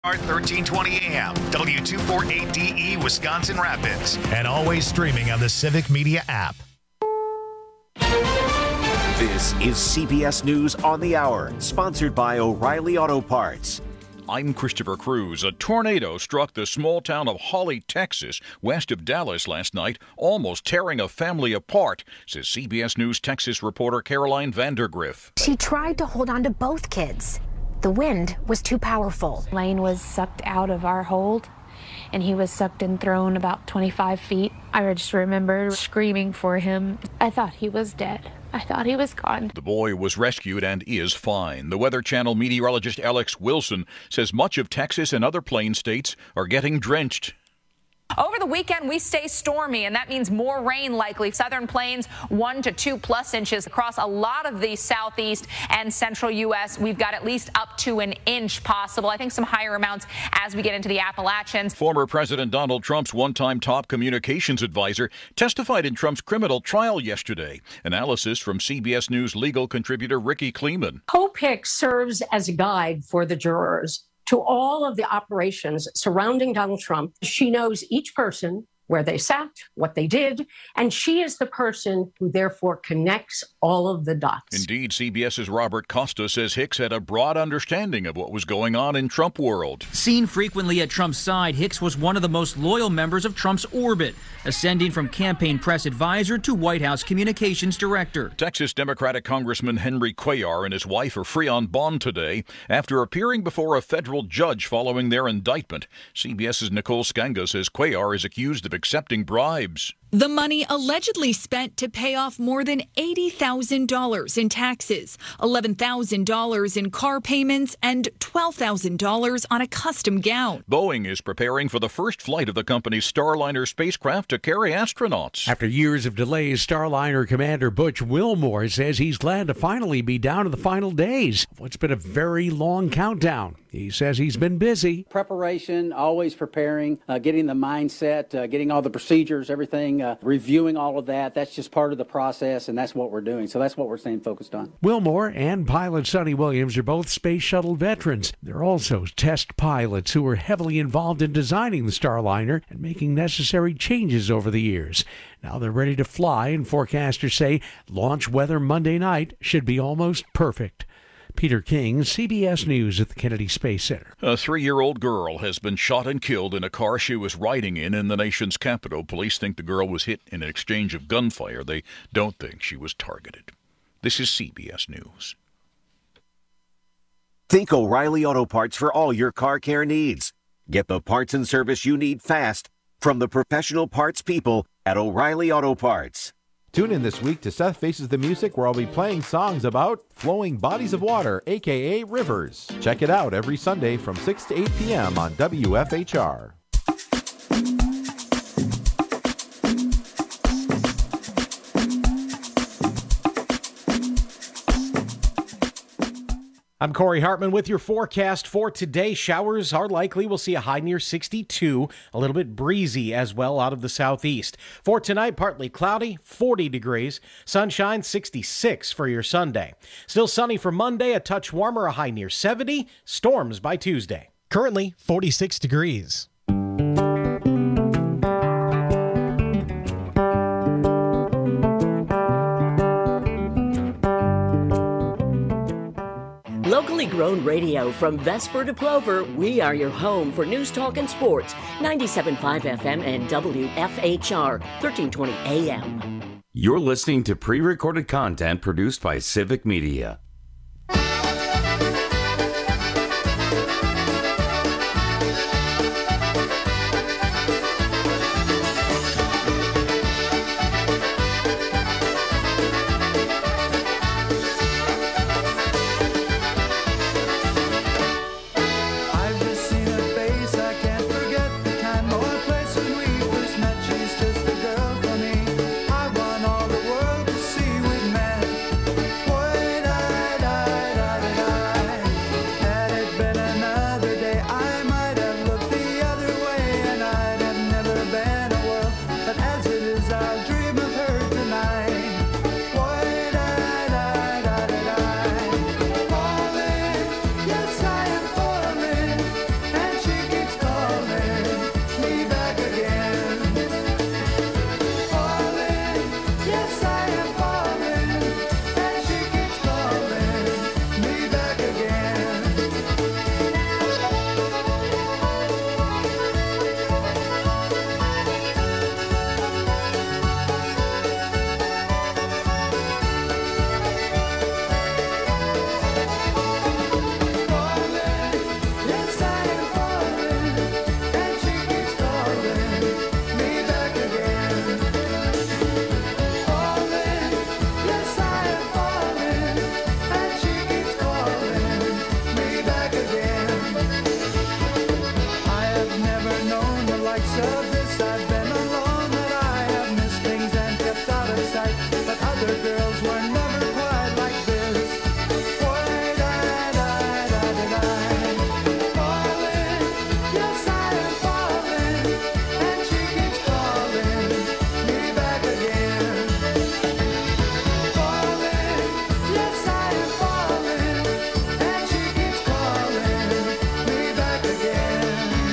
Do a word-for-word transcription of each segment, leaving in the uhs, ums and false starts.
thirteen twenty A M, W two forty-eight D E, Wisconsin Rapids, and always streaming on the Civic Media app. This is C B S News on the Hour, sponsored by O'Reilly Auto Parts. I'm Christopher Cruz. A tornado struck the small town of Holly, Texas, west of Dallas last night, almost tearing a family apart, says C B S News Texas reporter Caroline Vandergriff. She tried to hold on to both kids. The wind was too powerful. Lane was sucked out of our hold, and he was sucked and thrown about twenty-five feet. I just remember screaming for him. I thought he was dead. I thought he was gone. The boy was rescued and is fine. The Weather Channel meteorologist Alex Wilson says much of Texas and other plain states are getting drenched. Over the weekend, we stay stormy, and that means more rain likely. Southern plains, one to two plus inches across a lot of the southeast and central U S. We've got at least up to an inch possible. I think some higher amounts as we get into the Appalachians. Former President Donald Trump's one-time top communications advisor testified in Trump's criminal trial yesterday. Analysis from C B S News legal contributor Ricky Kleeman. Hope Hicks serves as a guide for the jurors to all of the operations surrounding Donald Trump. She knows each person, where they sat, what they did, and she is the person who therefore connects all of the dots. Indeed, CBS's Robert Costa says Hicks had a broad understanding of what was going on in Trump world. Seen frequently at Trump's side, Hicks was one of the most loyal members of Trump's orbit, ascending from campaign press advisor to White House communications director. Texas Democratic Congressman Henry Cuellar and his wife are free on bond today after appearing before a federal judge following their indictment. CBS's Nicole Skanga says Cuellar is accused of accepting bribes. The money allegedly spent to pay off more than eighty thousand dollars in taxes, eleven thousand dollars in car payments, and twelve thousand dollars on a custom gown. Boeing is preparing for the first flight of the company's Starliner spacecraft to carry astronauts. After years of delays, Starliner Commander Butch Wilmore says he's glad to finally be down to the final days of what's been a very long countdown. He says he's been busy. Preparation, always preparing, uh, getting the mindset, uh, getting all the procedures, everything, uh, reviewing all of that. That's just part of the process, and that's what we're doing. So that's what we're staying focused on. Wilmore and pilot Sonny Williams are both space shuttle veterans. They're also test pilots who were heavily involved in designing the Starliner and making necessary changes over the years. Now they're ready to fly, and forecasters say launch weather Monday night should be almost perfect. Peter King, C B S News at the Kennedy Space Center. A three-year-old girl has been shot and killed in a car she was riding in in the nation's capital. Police think the girl was hit in an exchange of gunfire. They don't think she was targeted. This is C B S News. Think O'Reilly Auto Parts for all your car care needs. Get the parts and service you need fast from the professional parts people at O'Reilly Auto Parts. Tune in this week to Seth Faces the Music, where I'll be playing songs about flowing bodies of water, a k a rivers. Check it out every Sunday from six to eight p.m. on W F H R. I'm Corey Hartman with your forecast for today. Showers are likely. We'll see a high near sixty-two, a little bit breezy as well out of the southeast. For tonight, partly cloudy, forty degrees. Sunshine, sixty-six for your Sunday. Still sunny for Monday, a touch warmer, a high near seventy. Storms by Tuesday. Currently, forty-six degrees. Locally grown radio from Vesper to Plover, we are your home for news, talk, and sports. ninety-seven point five F M and W F H R, thirteen twenty A M. You're listening to pre-recorded content produced by Civic Media. I want all the world to see we met. Boy, of this I've been alone, that I have missed things and kept out of sight, but other girls were never quite like this. Boy, da, da, da, da, da. Falling, yes I am falling, and she keeps calling me back again. Falling, yes I am falling, and she keeps calling me back again.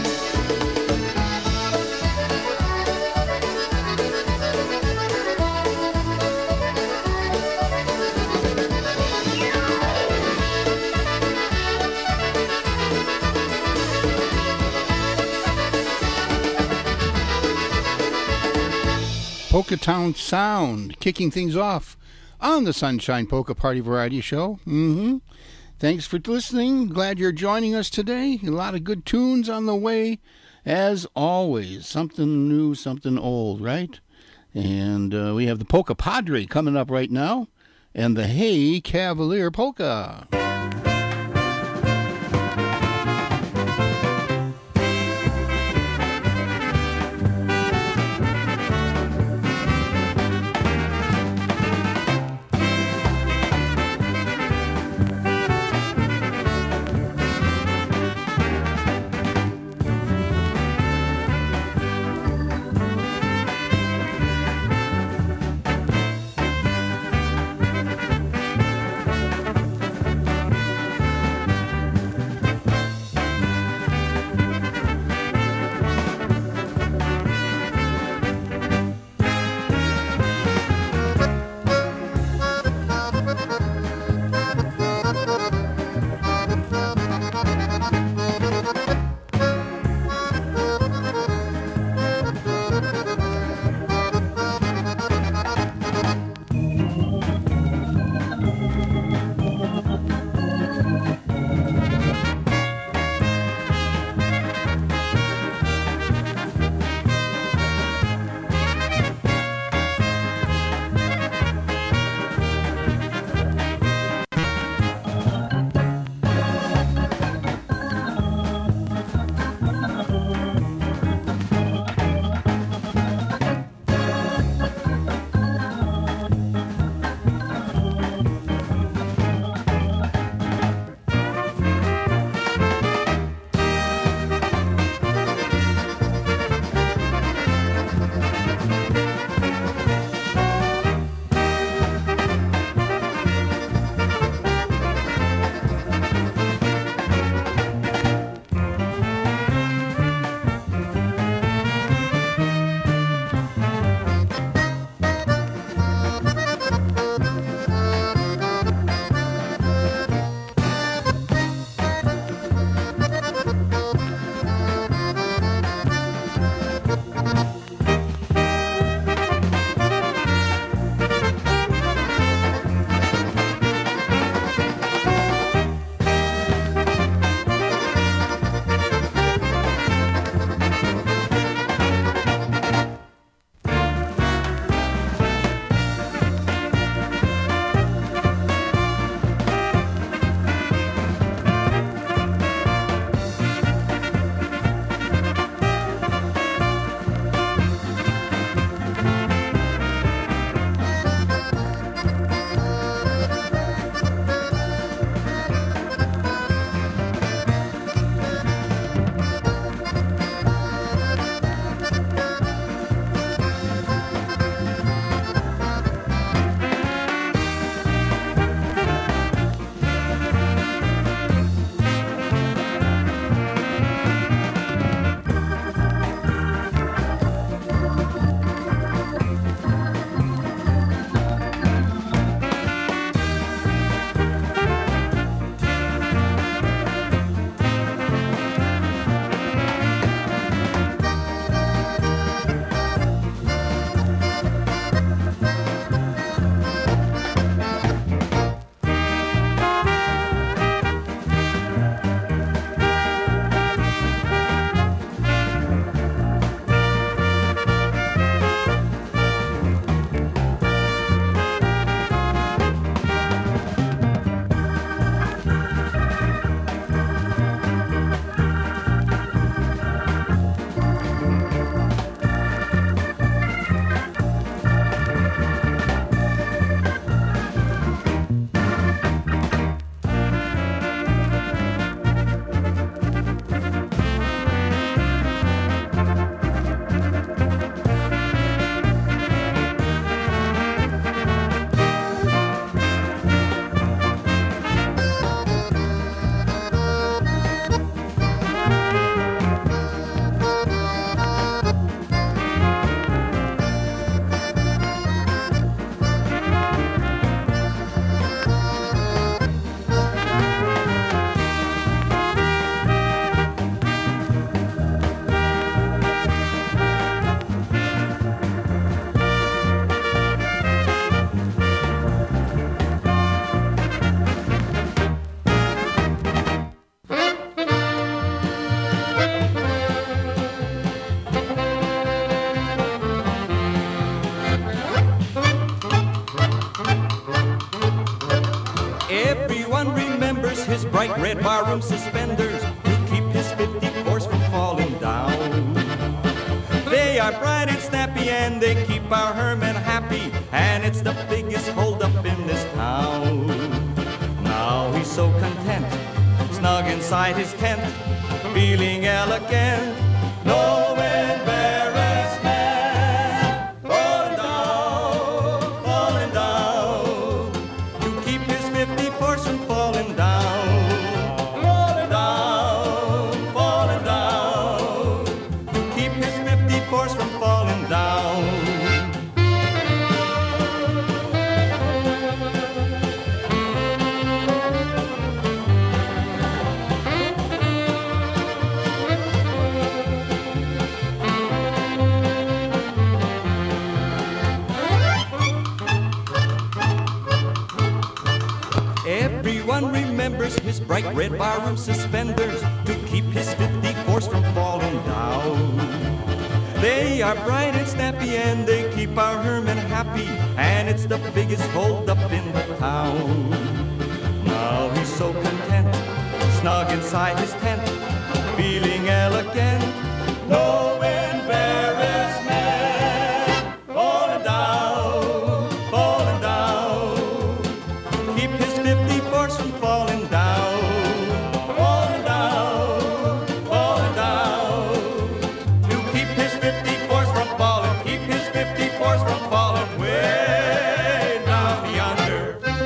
Polka Town Sound, kicking things off on the Sunshine Polka Party Variety Show. Mm-hmm. Thanks for listening. Glad you're joining us today. A lot of good tunes on the way, as always. Something new, something old, right? And uh, we have the Polka Padre coming up right now, and the Hey Cavalier Polka. bright red barroom suspenders to keep his fifty-fours from falling down. They are bright and snappy and they keep our Herman happy, and it's the biggest holdup in this town. Now he's so content, snug inside his tent, feeling elegant, no embarrassment. Falling down, falling down, to keep his fifty-fours from falling down. Falling down, falling down, to keep his fifty-fours from falling down. Everyone remembers his bright red barroom suspenders to keep his fifty-fours from falling down. They are bright and snappy and they keep our Herman happy, and it's the biggest holdup in the town. Now he's so content, snug inside his tent, feeling elegant, no embarrassment. Falling down, falling down, keep his fifty-fours from falling down. Falling down, falling down, to keep his fifty-fours from falling, keep his fifty-fours from falling way down yonder.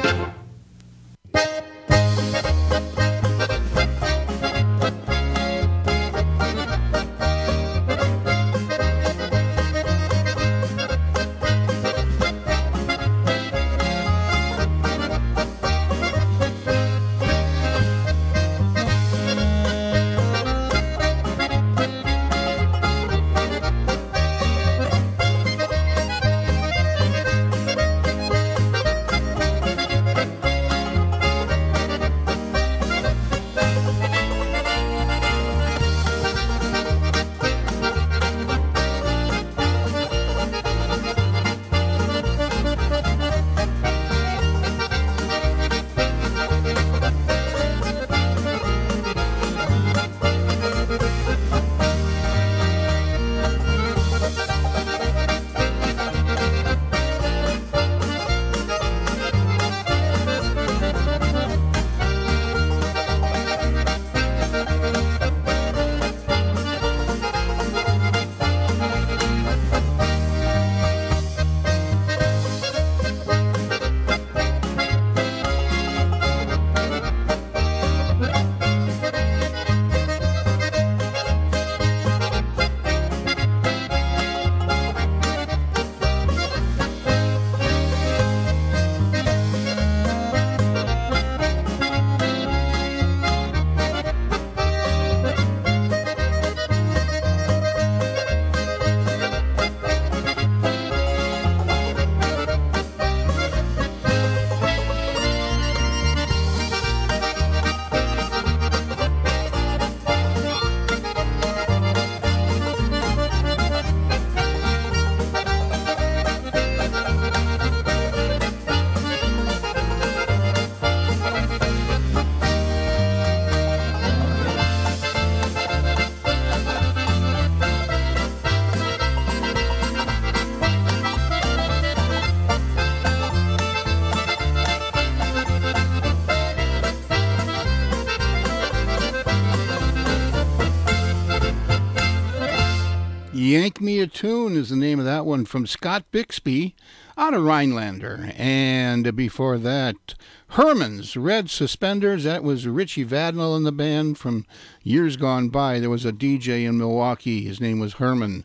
Yank Me a Tune is the name of that one from Scott Bixby out of Rhinelander. And before that, Herman's Red Suspenders. That was Richie Vadnal in the band from years gone by. There was a D J in Milwaukee. His name was Herman.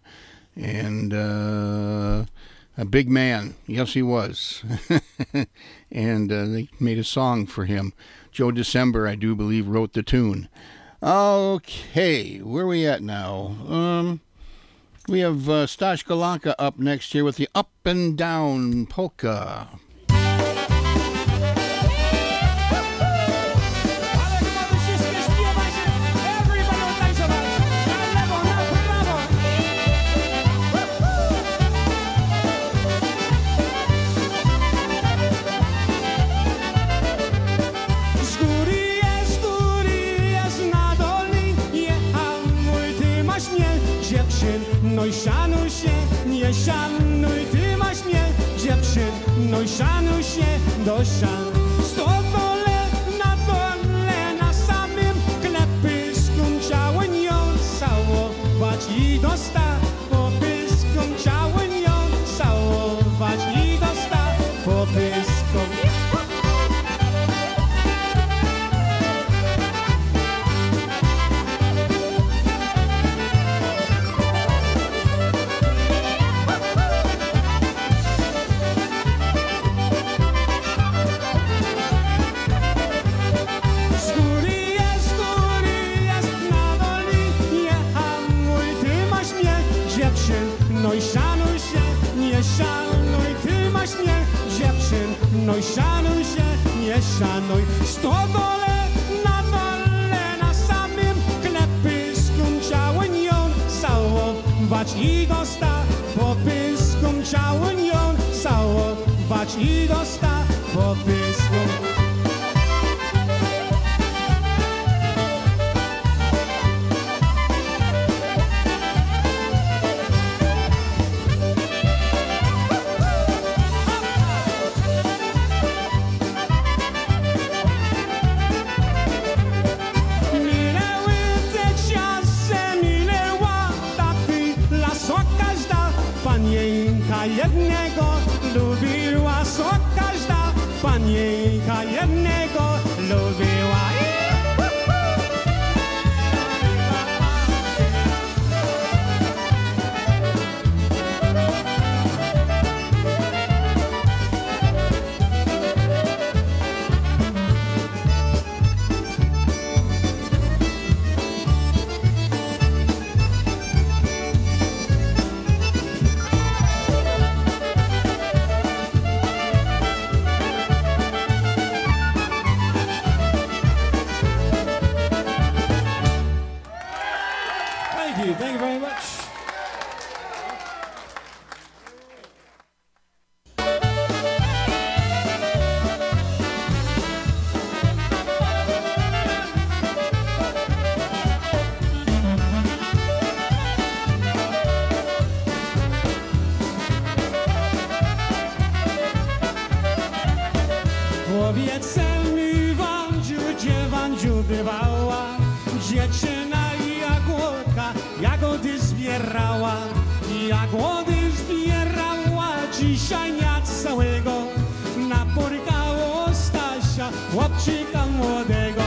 And uh, a big man. Yes, he was. And uh, they made a song for him. Joe December, I do believe, wrote the tune. Okay, where are we at now? Um... We have uh, Stash Galanka up next here with the Up and Down Polka. Z góry jest tu masz mnie, dziewczyn, no i szanuj się, nie szanuj, ty masz mnie, dziewczyn, no i szanuj się, do szan. Sto dole na dole, na samym klepysku, chciałem ją całować i dostać po pysku, chciałem ją całować i dostać po pysku. No i szanuj się, nie szanuj, ty masz mnie, dziewczyn. No i szanuj się, nie szanuj. Sto dole na dole, na samym klepysku, chciałem ją całować i dostać po pysku, chciałem ją całować i dostać po pysku. Jednego lubiła, co każda panienka jednego lubiła. Thank you very much. Powiedz mi, Wandziu, gdzie Wandziu bywała, dziewczyna i jagódka, jagody zbierała, jagody zbierała, dzisiaj dnia całego napotkało Stasia, chłopczyka młodego.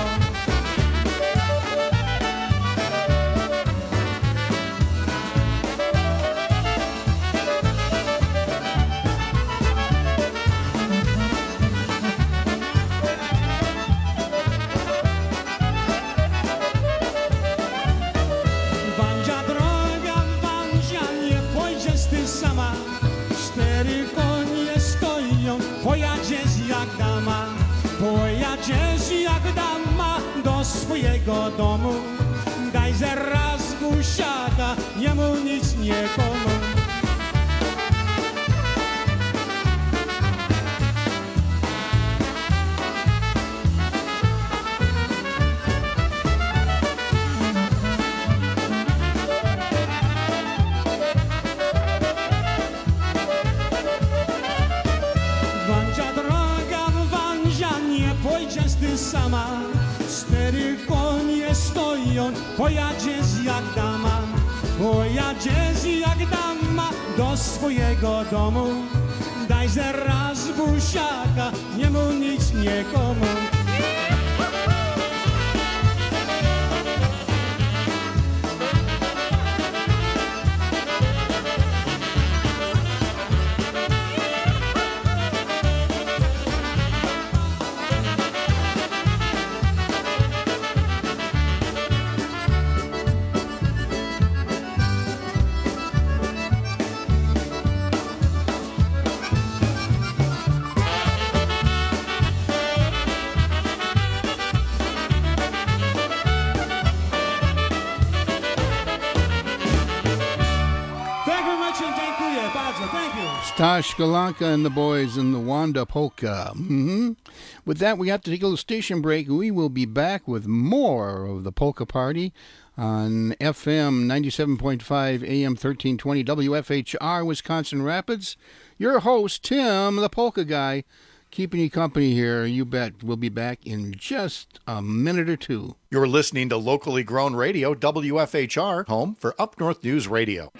Cztery konie stoją, pojadziesz jak dama, pojadziesz jak dama do swojego domu. Daj zaraz buziaka, jemu nic nie komu. Sama, cztery konie stoją, pojadziesz jak dama, pojadziesz jak dama do swojego domu. Daj zaraz buziaka, jemu nic nie komu. Stash Galanka and the boys in the Wanda Polka. Mm-hmm. With that, we have to take a little station break. We will be back with more of the Polka Party on F M ninety-seven point five, A M thirteen twenty, W F H R, Wisconsin Rapids. Your host, Tim, the Polka Guy, keeping you company here. You bet. We'll be back in just a minute or two. You're listening to locally grown radio, W F H R, home for Up North News Radio.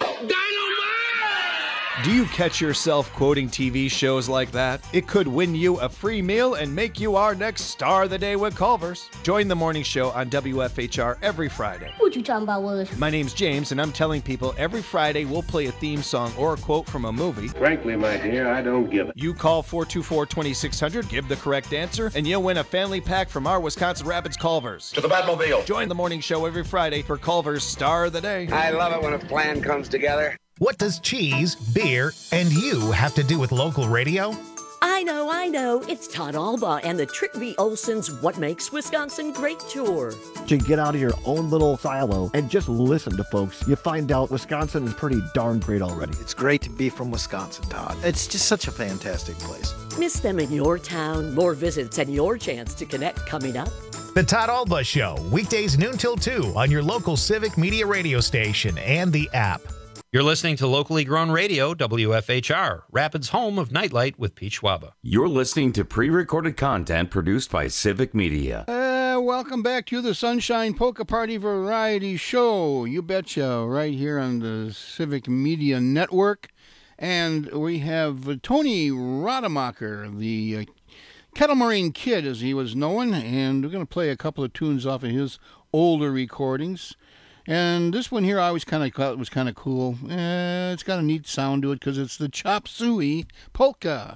Do you catch yourself quoting T V shows like that? It could win you a free meal and make you our next star of the day with Culver's. Join the morning show on W F H R every Friday. What you talking about, Willis? My name's James, and I'm telling people every Friday we'll play a theme song or a quote from a movie. Frankly, my dear, I don't give it. You call four two four, two six zero zero, give the correct answer, and you'll win a family pack from our Wisconsin Rapids Culver's. To the Batmobile. Join the morning show every Friday for Culver's Star of the Day. I love it when a plan comes together. What does cheese, beer, and you have to do with local radio? I know, I know. It's Todd Alba and the Trick V. Olson's What Makes Wisconsin Great tour. To get out of your own little silo and just listen to folks, you find out Wisconsin is pretty darn great already. It's great to be from Wisconsin, Todd. It's just such a fantastic place. Miss them in your town? More visits and your chance to connect coming up. The Todd Alba Show, weekdays noon till two on your local Civic Media radio station and the app. You're listening to locally grown radio, W F H R, Rapids' home of Nightlight with Pete Schwaba. You're listening to pre-recorded content produced by Civic Media. Uh, welcome back to the Sunshine Polka Party Variety Show. You betcha, right here on the Civic Media Network. And we have Tony Rademacher, the uh, Kettle Moraine Kid, as he was known, and we're going to play a couple of tunes off of his older recordings. And this one here I always kind of thought was kind of cool. Eh, it's got a neat sound to it because it's the Chop Suey Polka.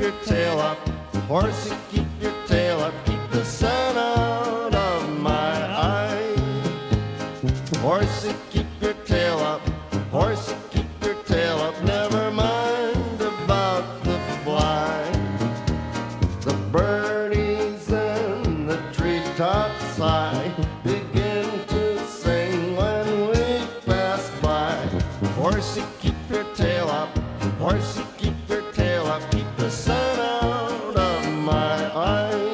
your tail up. Horsey, keep your tail up. Keep the sun out of my eye. Horsey, keep your tail up. Horsey, keep your tail up. Never mind about the fly. The birdies in the treetops high begin to sing when we pass by. Horsey, keep your tail up. Horsey, keep your tail up. Keep the sun out of my eyes.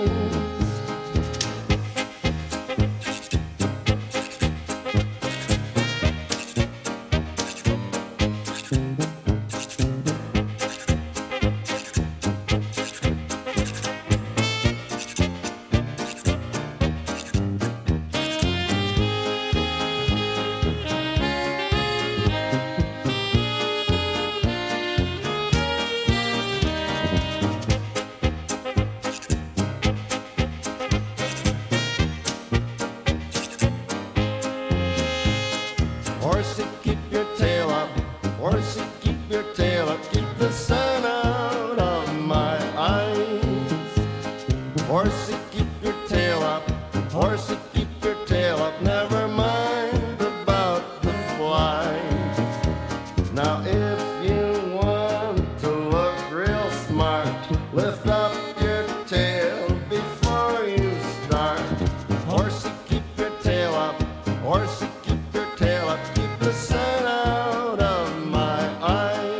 Horsey, keep your tail up. Horsey, keep your tail up. Keep the sun out of my eyes. Horsey, keep your tail up. Horsey, keep your tail up. Never mind about the flies. Now if you want to look real smart, lift up your tail before you start. Horsey, keep your tail up. Horsey, keep your tail up. Keep the sun out of my eyes.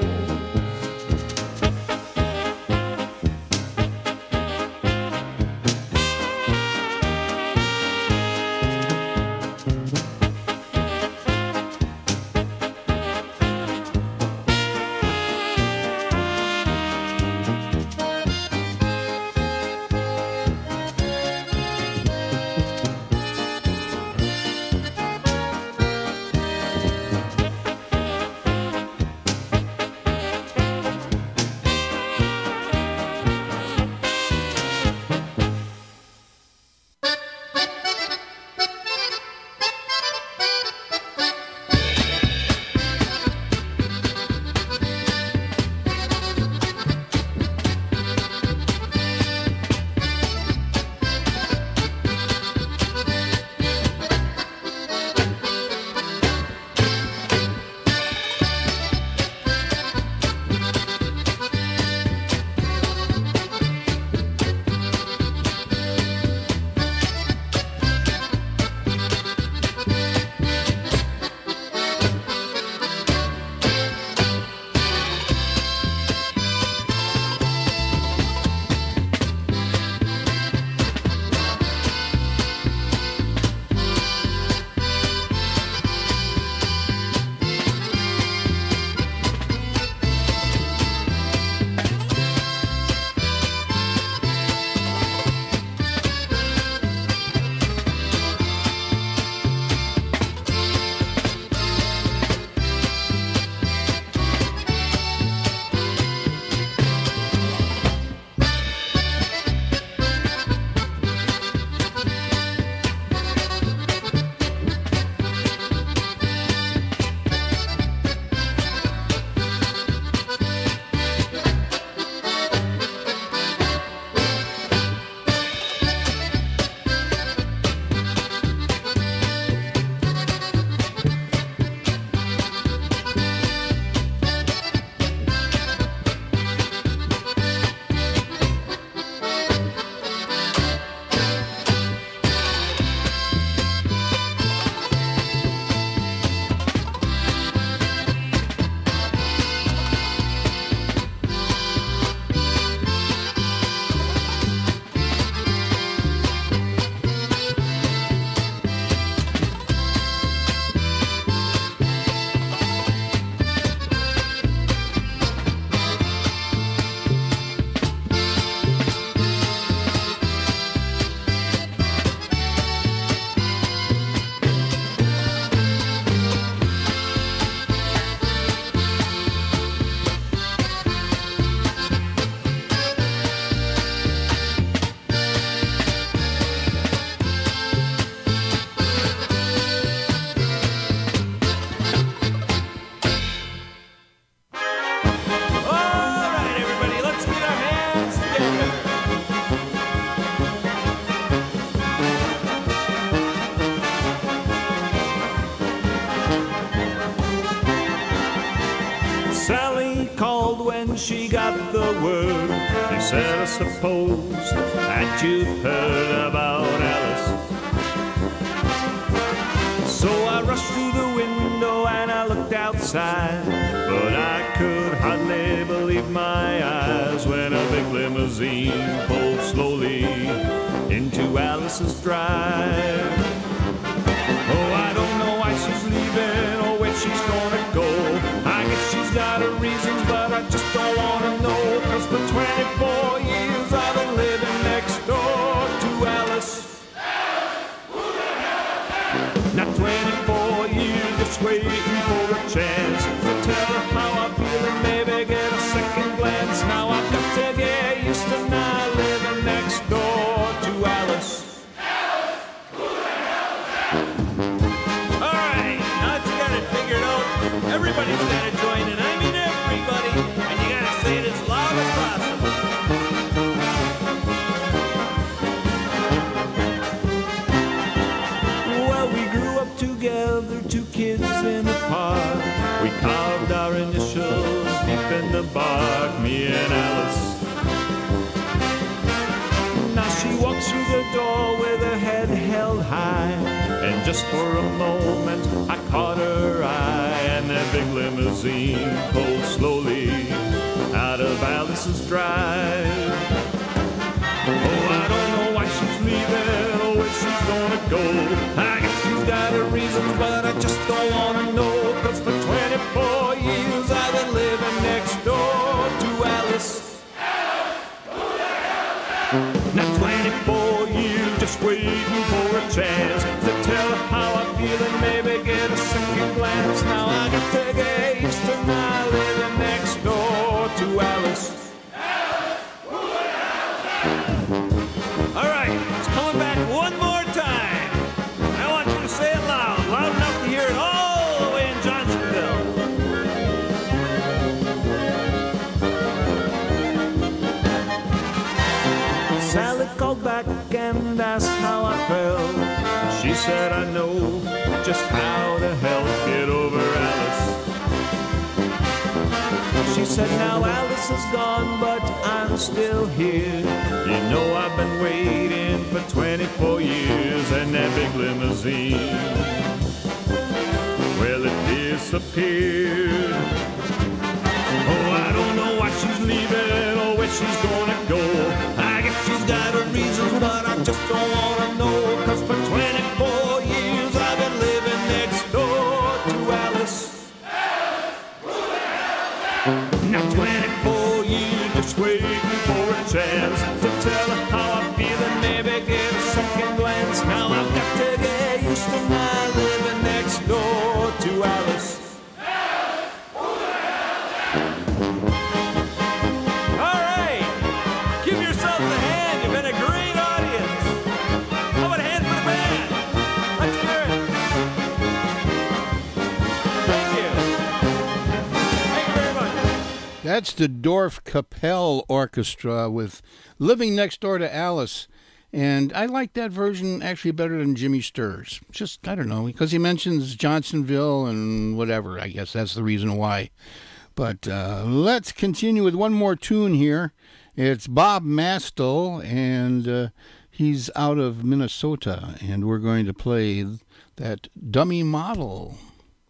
she got the word. She said, I suppose that you've heard about Alice. So I rushed through the window and I looked outside, but I could hardly believe my eyes when a big limousine pulled slowly into Alice's drive. Oh, I don't know why she's leaving or where she's gonna go. I guess she's got her reasons, but I just don't wanna know. Cause for twenty-four years I've been living next door to Alice. Now twenty-four years just waiting for a chance to tell her how I feel and maybe get a second glance. Now I've got to get used to not living next door to Alice. Everybody's gotta join in. I mean everybody. And you gotta say it as loud as possible. Well, we grew up together, two kids in a park. We carved our initials deep in the bark, me and Alice. Now she walks through the door with her head held high, and just for a moment I caught her eye, and that big limousine pulled slowly out of Alice's drive. Oh, I don't know why she's leaving or where she's gonna go. I guess she's got her reasons, but I just don't wanna know. Cause for twenty-four years I've been living next door to Alice. Now twenty-four years just waiting for a chance to tell her how I feel and maybe get a second glance. Now I got to get used to not living next door to Alice. All right, it's coming back one more time. I want you to say it loud, loud enough to hear it all the way in Johnsonville. Sally called back and asked how I felt. She said, I know just how to help get over Alice. She said, now Alice is gone, but I'm still here. You know I've been waiting for twenty-four years, and that big limousine, well, it disappeared. Oh, I don't know why she's leaving or where she's gonna go. I guess she's got her reasons, but I just don't wanna know. Cause for twenty-four years I've been living next door to Alice. Now twenty-four years just waiting for a chance to tell her how I feel and maybe get a second glance. Now I've got to get used to not living next door to Alice. That's the Dorf Kapelle Orchestra with Living Next Door to Alice. And I like that version actually better than Jimmy Sturr's. Just, I don't know, because he mentions Johnsonville and whatever. I guess that's the reason why. But uh, let's continue with one more tune here. It's Bob Mastel, and uh, he's out of Minnesota. And we're going to play that Dummy Model.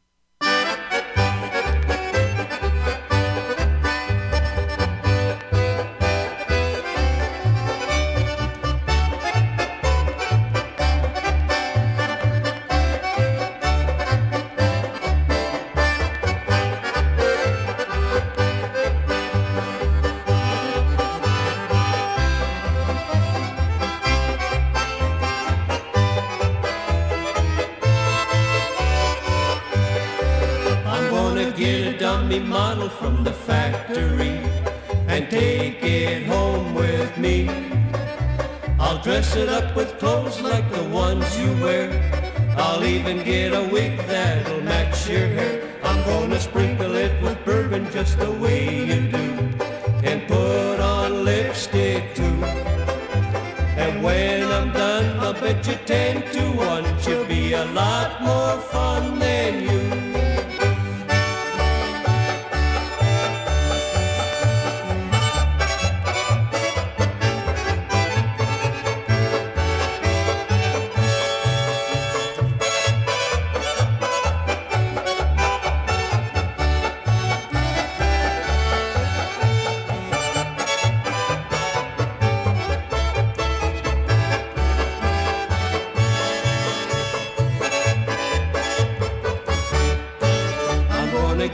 Model from the factory and take it home with me. I'll dress it up with clothes like the ones you wear. I'll even get a wig that'll match your hair. I'm gonna sprinkle it with bourbon just the way you do, and put on lipstick too. And when I'm done, I'll bet you ten to one she'll be a lot more fun than you.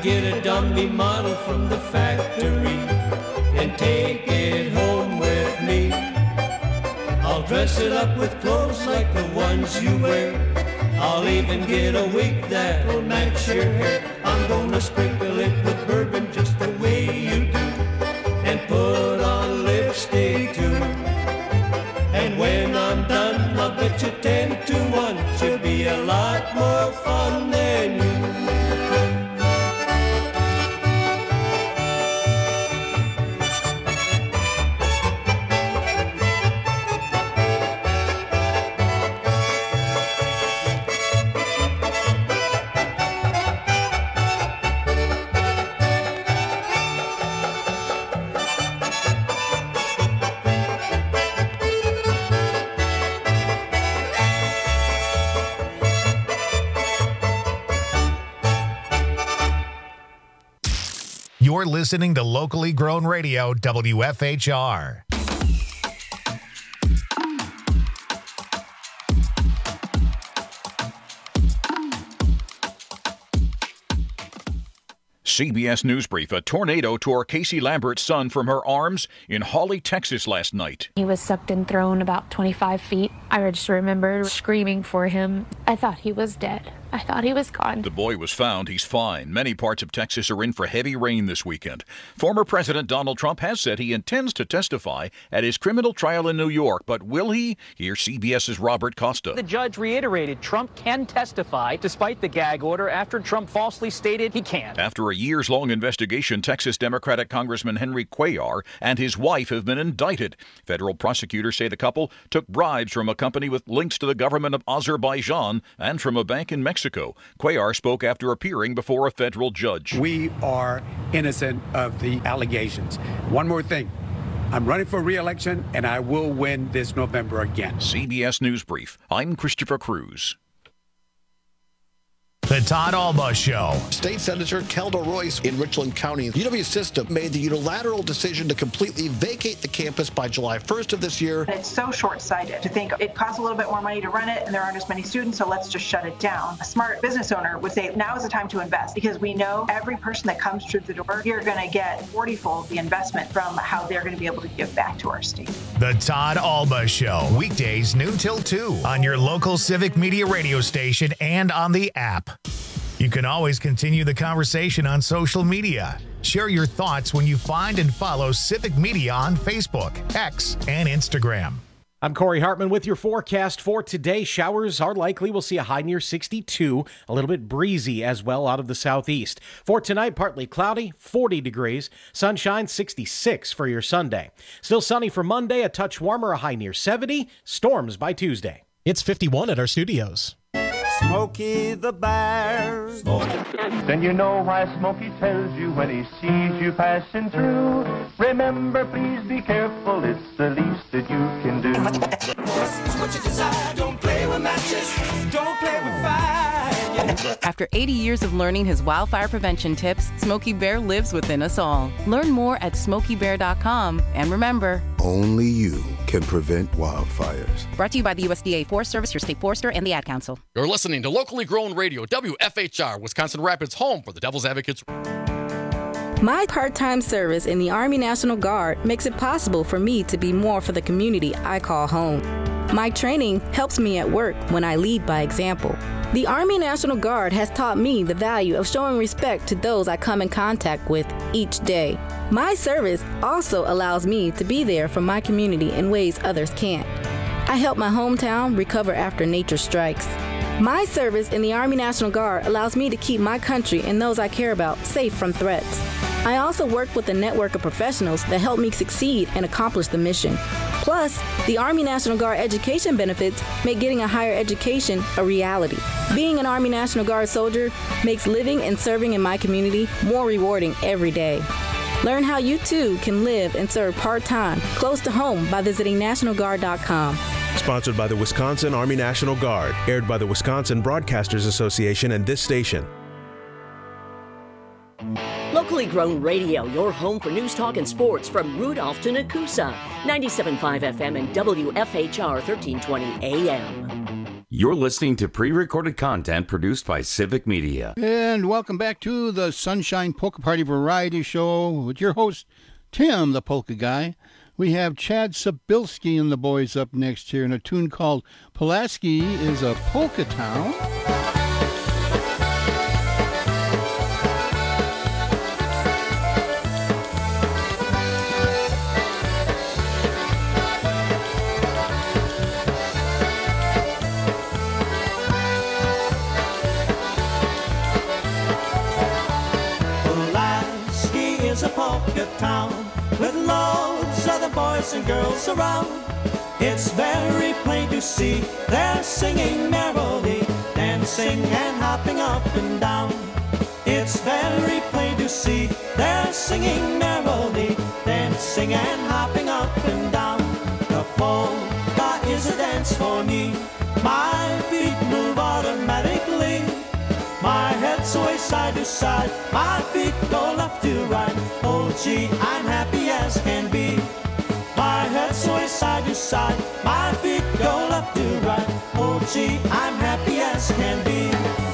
get a dummy model from the factory and take it home with me. I'll dress it up with clothes like the ones you wear. I'll even get a wig that'll match your hair. I'm gonna sprinkle it with bourbon just the way you do, and put on lipstick too. And when I'm done, I'll bet you ten to one she'll be a lot more fun than you. You're listening to Locally Grown Radio, W F H R. C B S News Brief. A tornado tore Casey Lambert's son from her arms in Hawley, Texas last night. He was sucked and thrown about twenty-five feet. I just remember screaming for him. I thought he was dead. I thought he was gone. The boy was found. He's fine. Many parts of Texas are in for heavy rain this weekend. Former President Donald Trump has said he intends to testify at his criminal trial in New York, but will he? Here's CBS's Robert Costa. The judge reiterated Trump can testify despite the gag order after Trump falsely stated he can't. After a years-long investigation, Texas Democratic Congressman Henry Cuellar and his wife have been indicted. Federal prosecutors say the couple took bribes from a company with links to the government of Azerbaijan and from a bank in Mexico. Cuellar spoke after appearing before a federal judge. We are innocent of the allegations. One more thing. I'm running for re-election, and I will win this November again. C B S News Brief. I'm Christopher Cruz. The Todd Alba Show. State Senator Kelda Royce in Richland County. U W System made the unilateral decision to completely vacate the campus by July first of this year. It's so short-sighted to think it costs a little bit more money to run it and there aren't as many students, so let's just shut it down. A smart business owner would say now is the time to invest because we know every person that comes through the door, you're going to get forty-fold the investment from how they're going to be able to give back to our state. The Todd Alba Show. Weekdays noon till two on your local Civic Media radio station and on the app. You can always continue the conversation on social media. Share your thoughts when you find and follow Civic Media on Facebook, X, and Instagram. I'm Corey Hartman with your forecast for today. Showers are likely. We'll see a high near sixty-two, a little bit breezy as well out of the southeast. For tonight, partly cloudy, forty degrees. Sunshine, sixty-six for your Sunday. Still sunny for Monday, a touch warmer, a high near seventy. Storms by Tuesday. It's fifty-one at our studios. Smokey the Bear. Then you know why Smokey tells you when he sees you passing through. Remember, please be careful, it's the least that you can do. What you desire, don't play with matches, don't play with fire. After eighty years of learning his wildfire prevention tips, Smokey Bear lives within us all. Learn more at smokey bear dot com. And remember, only you can prevent wildfires. Brought to you by the U S D A Forest Service, your state forester, and the Ad Council. You're listening to Locally Grown Radio, W F H R, Wisconsin Rapids, home for the Devil's Advocates. My part-time service in the Army National Guard makes it possible for me to be more for the community I call home. My training helps me at work when I lead by example. The Army National Guard has taught me the value of showing respect to those I come in contact with each day. My service also allows me to be there for my community in ways others can't. I help my hometown recover after nature strikes. My service in the Army National Guard allows me to keep my country and those I care about safe from threats. I also work with a network of professionals that help me succeed and accomplish the mission. Plus, the Army National Guard education benefits make getting a higher education a reality. Being an Army National Guard soldier makes living and serving in my community more rewarding every day. Learn how you too can live and serve part-time close to home by visiting national guard dot com. Sponsored by the Wisconsin Army National Guard, aired by the Wisconsin Broadcasters Association and this station. Locally Grown Radio, your home for news, talk, and sports from Rudolph to Nakusa. ninety-seven point five F M and W F H R thirteen twenty A M. You're listening to pre-recorded content produced by Civic Media. And welcome back to the Sunshine Polka Party Variety Show with your host, Tim, the Polka Guy. We have Chad Sabilski and the boys up next here in a tune called Pulaski is a Polka Town. A polka town with loads of the boys and girls around. It's very plain to see they're singing merrily, dancing and hopping up and down. It's very plain to see they're singing merrily, dancing and hopping up and down. The polka is a dance for me. My feet move automatically. My head sways side to side, my feet go left to right. Oh gee, I'm happy as can be. My head sways side to side, my feet go left to right. Oh gee, I'm happy as can be.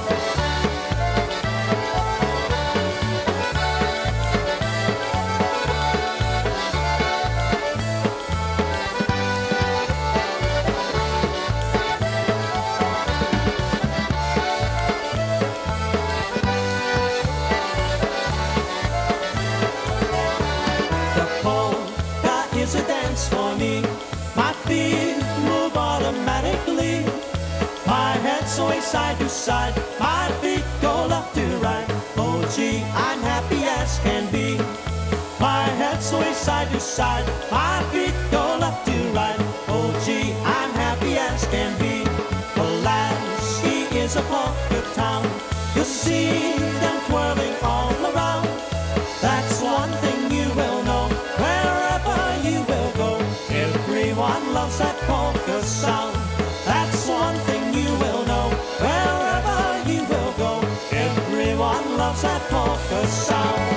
For me, my feet move automatically. My head sways side to side, my feet go left to right. Oh gee, I'm happy as can be. My head sways side to side, my feet go left to right. Oh gee, I'm happy as can be. Pulaski is a polka town. You'll see them twirling all around. That's one thing you will know wherever you will go. Everyone loves that polka sound. That's one thing you will know wherever you will go. Everyone loves that polka sound.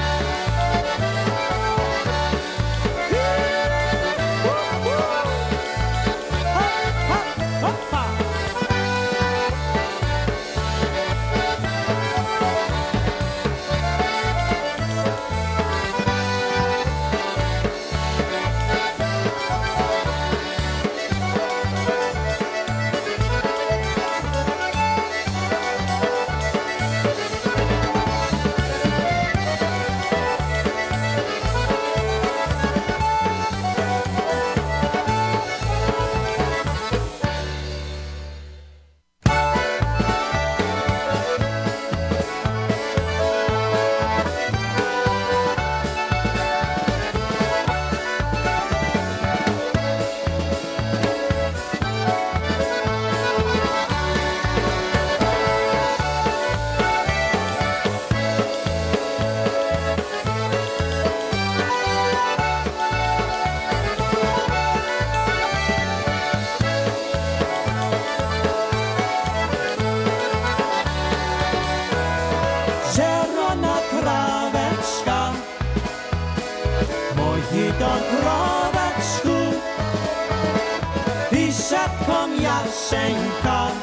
Jasenka,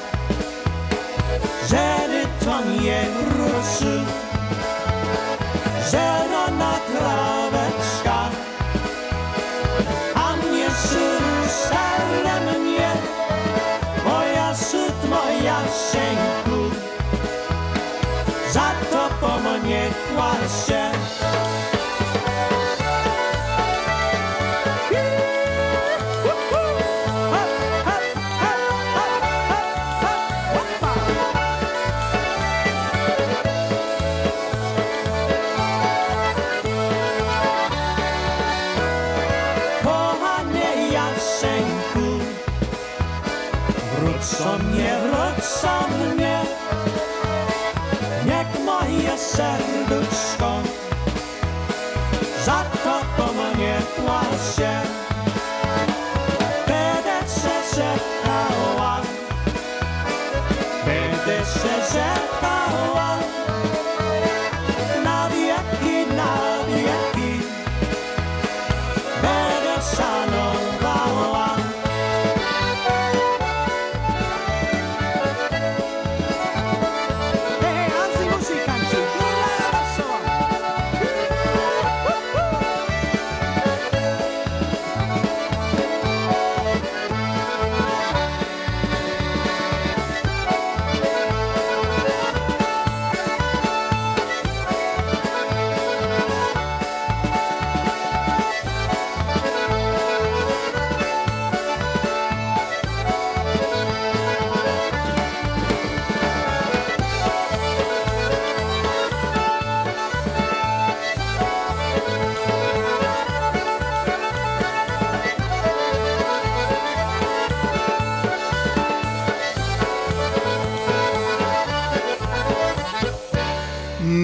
żery to nie rusy, zielona traweczka, a mnie surusale mnie, moja sut, moja Jasenku, za to po mnie kłasie. Wróć mnie, niech moje serduszko za to po mnie płasie. Będę się czekała, będę się czekała na wieki, na wieki. Będę szanowała.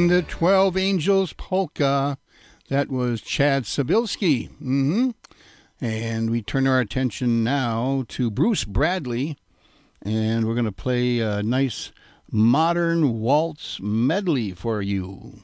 And the twelve Angels Polka. That was Chad Sabilski. Mm-hmm. And we turn our attention now to Bruce Bradley. And we're going to play a nice modern waltz medley for you.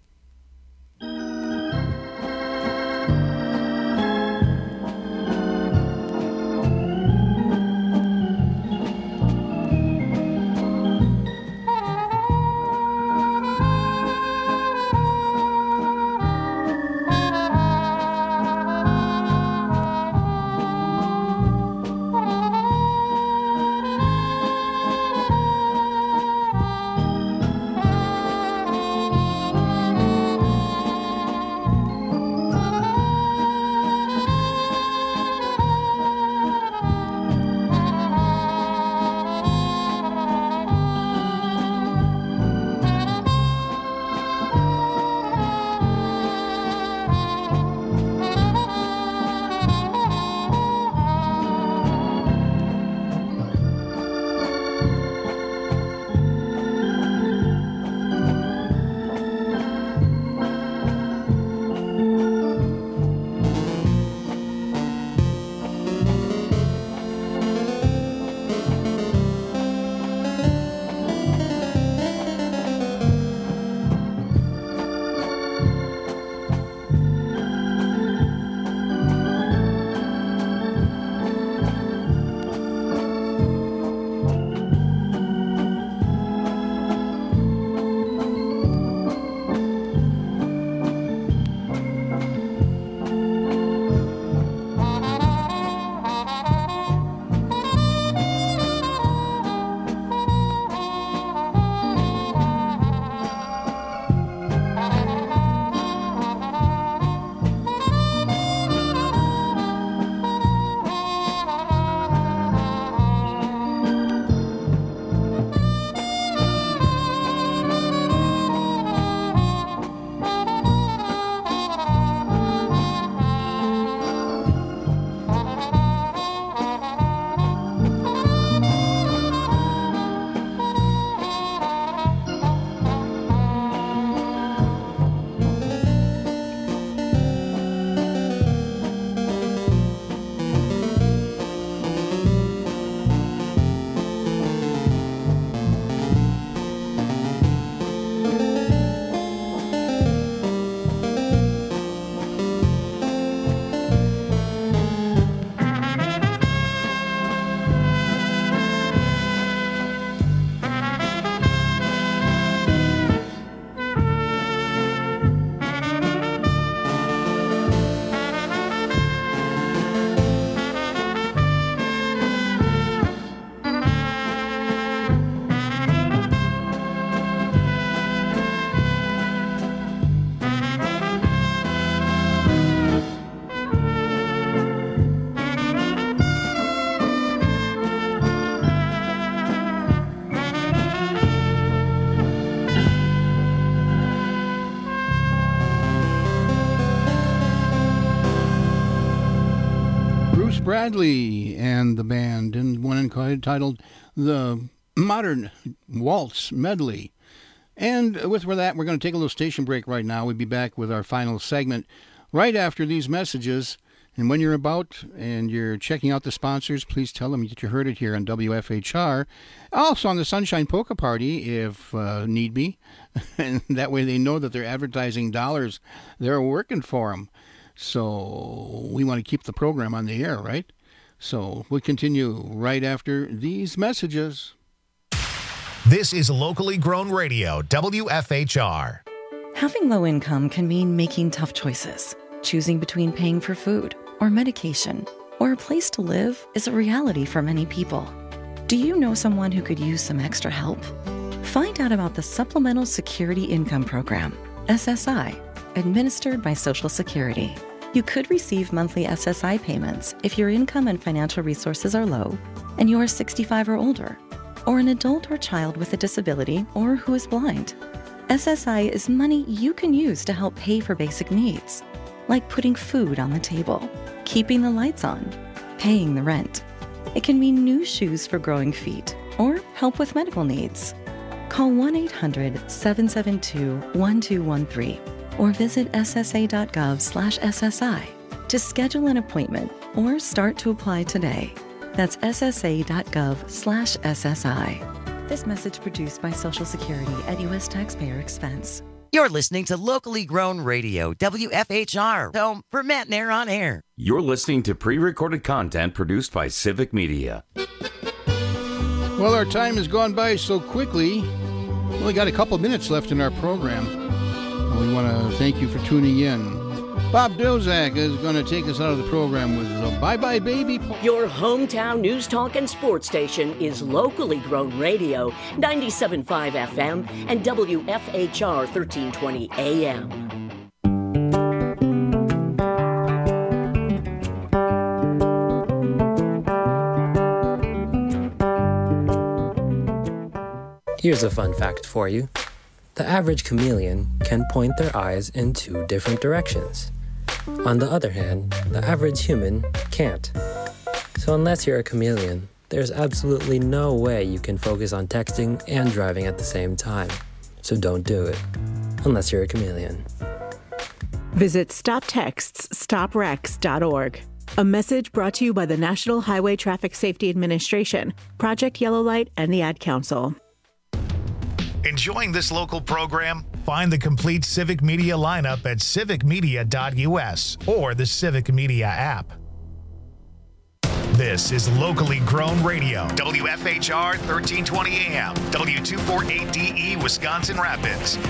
Bradley and the band, and one entitled The Modern Waltz Medley. And with that, we're going to take a little station break right now. We'll be back with our final segment right after these messages. And when you're about and you're checking out the sponsors, please tell them that you heard it here on W F H R. Also on the Sunshine Polka Party, if uh, need be. And that way they know that their advertising dollars, they're working for them. So we want to keep the program on the air, right? So we'll continue right after these messages. This is locally grown radio, W F H R. Having low income can mean making tough choices. Choosing between paying for food or medication or a place to live is a reality for many people. Do you know someone who could use some extra help? Find out about the Supplemental Security Income Program, S S I, administered by Social Security. You could receive monthly S S I payments if your income and financial resources are low and you are sixty-five or older, or an adult or child with a disability or who is blind. S S I is money you can use to help pay for basic needs, like putting food on the table, keeping the lights on, paying the rent. It can mean new shoes for growing feet or help with medical needs. Call one eight hundred seven seven two one two one three or visit s s a dot gov slash s s i to schedule an appointment or start to apply today. That's s s a dot gov slash s s i. This message produced by Social Security at U S taxpayer expense. You're listening to locally grown radio, W F H R, home for Matt Nair on air. You're listening to pre-recorded content produced by Civic Media. Well, our time has gone by so quickly. We only got a couple minutes left in our program. We want to thank you for tuning in. Bob Dozak is going to take us out of the program with a bye-bye baby. Your hometown news talk and sports station is locally grown radio, ninety-seven point five F M and W F H R thirteen twenty A M. Here's a fun fact for you. The average chameleon can point their eyes in two different directions. On the other hand, the average human can't. So unless you're a chameleon, there's absolutely no way you can focus on texting and driving at the same time. So don't do it, unless you're a chameleon. Visit stop texts stop wrecks dot org. A message brought to you by the National Highway Traffic Safety Administration, Project Yellow Light, and the Ad Council. Enjoying this local program? Find the complete Civic Media lineup at civic media dot u s or the Civic Media app. This is locally grown radio, W F H R thirteen twenty A M, W two forty-eight D E, Wisconsin Rapids.